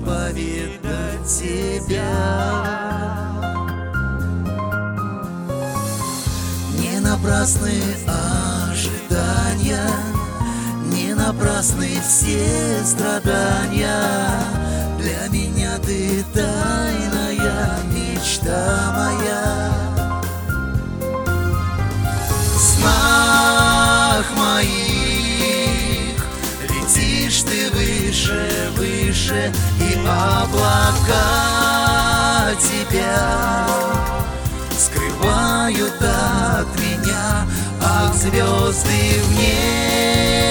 повидать тебя. Не напрасны ожидания, не напрасны все страдания. Для меня ты тайная мечта моя. В снах моих летишь ты выше, выше, и облака тебя скрывают от меня. Ах, звезды в небе